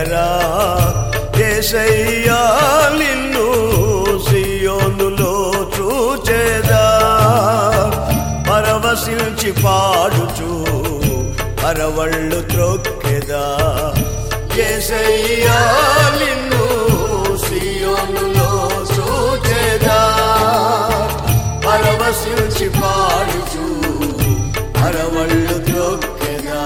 శేఖరా యేసయ్యా నిన్ను సియోనులో చూచెదా పరవశించి పాడుచు అరవళ్ళు త్రొక్కెదా యేసయ్యా నిన్ను సియోనులో చూచెదా పరవశించి పాడుచు అరవళ్ళు త్రొక్కెదా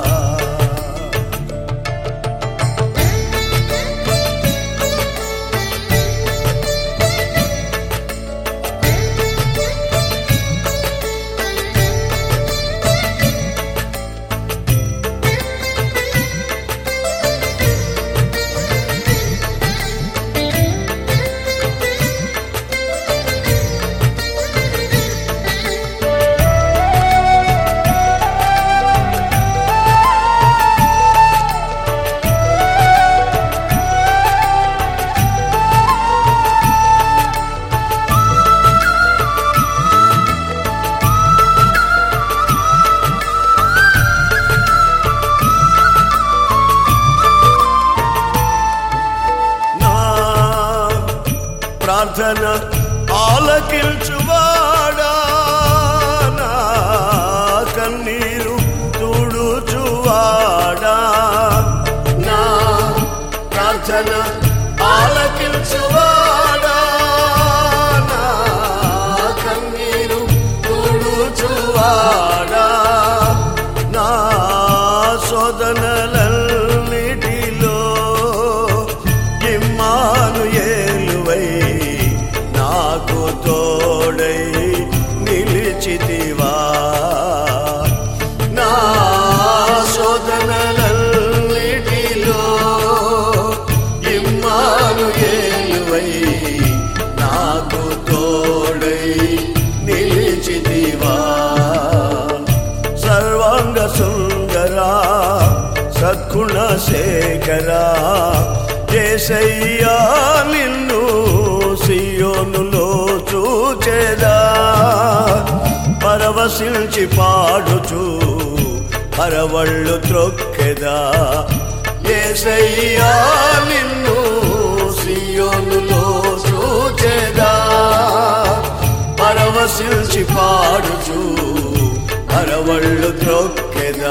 ప్రార్థన ఆలకించువాడా నా కన్నీరు తుడుచువాడా నా ప్రార్థన ఆలకించువాడా నా కన్నీరు తుడుచువాడా నా శోధనలన్నిటిలో ఇమ్మానుయేలువై నాకు తోడై నిలిచితివా నా శోధనలన్నిటిలో ఇమ్మానుయేలువై నాకు తోడై నిలిచితివా సర్వాంగ సుందరా సద్గుణ శేఖరా యేసయ్యా నిన్ను సియోనులో చూచెదా పరవశించి పాడుచు అరవళ్ళు త్రొక్కెదా యేసయ్యా నిన్ను సియోనులో చూచెదా పరవశించి పాడుచు అరవళ్ళు త్రొక్కెదా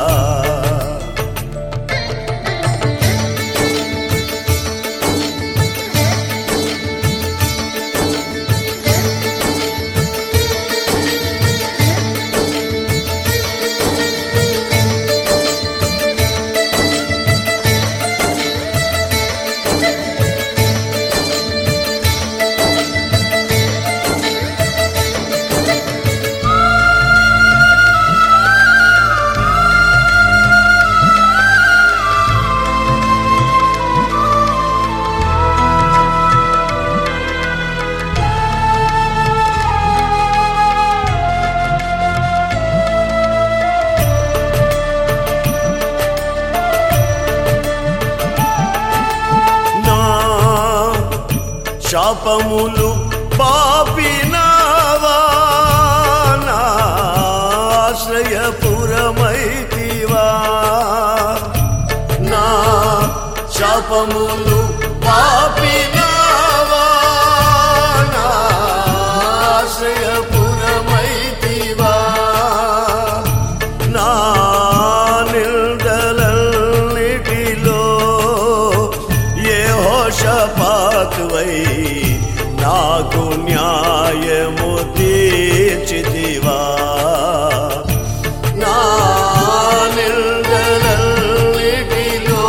శాపములు పాపినావా నా ఆశ్రయపురమైతివా నా శాపములు పాపినావా నా ఆశ్రయపురమైతివా నా నిందలన్నిటిలో యెహోషాపాతువై నాకు న్యాయము తీర్చితివా నా నిందలన్నిటిలో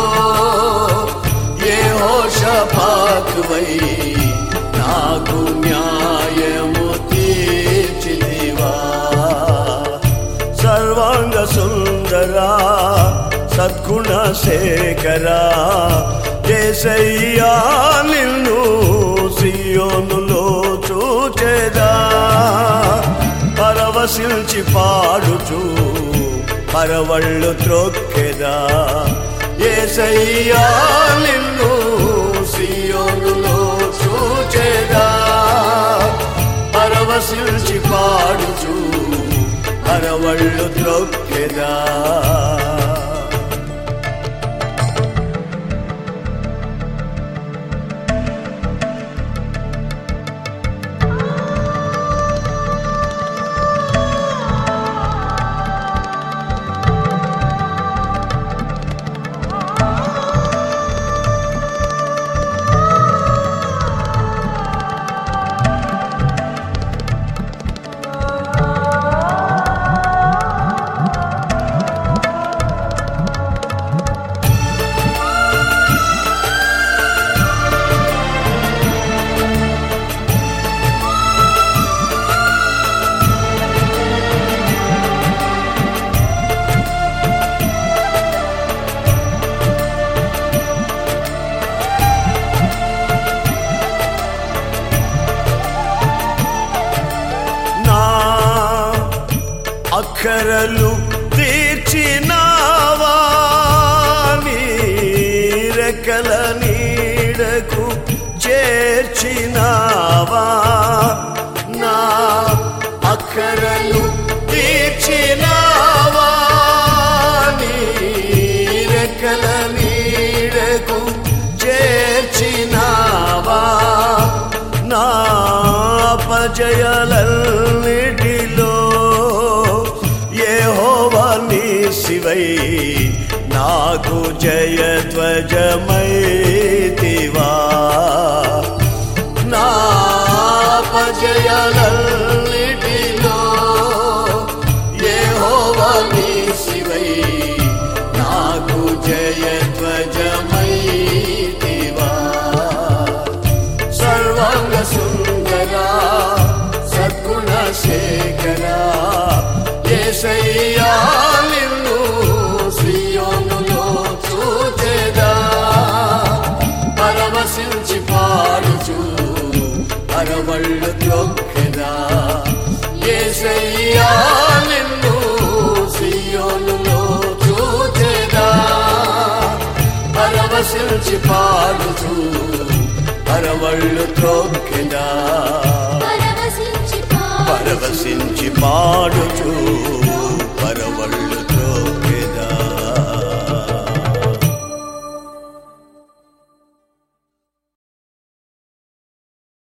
యెహోషాపాతువై నాకు న్యాయము తీర్చితివా సర్వాంగ సుందరా సద్గుణ శేఖరా యేసయ్యా నిన్ను సియోనులో చూచెదా పరవశించి పాడుచు అరవళ్ళు త్రొక్కెదా యేసయ్యా నిన్ను సియోనులో చూచెదా పరవశించి పాడుచు అరవళ్ళు త్రొక్కెదా అక్కరలు తీర్చినావా నీ రెక్కల నీడకు చేర్చినావా నా అక్కరలు తీర్చినావా నీ రెక్కల నీడకు చేర్చినావా నా అపజయాలన్నిటిలో యెహోవా నీసివై నాకు జయధ్వజమైతివా నా అపజయాలన్నిటిలో యెహోవా నీసివై నాకు జయధ్వజమైతివా సర్వాంగ సుందరా సద్గుణ శేఖరా యేసయ్యా నిన్ను సియోనులో చూచెదా పరవశించి పాడుచు అరవళ్ళు త్రొక్కెదా యేసయ్యా నిన్ను సియోనులో చూచెదా పరవశించి పాడుచు అరవళ్ళు త్రొక్కెదా పరవశించి పాడుచు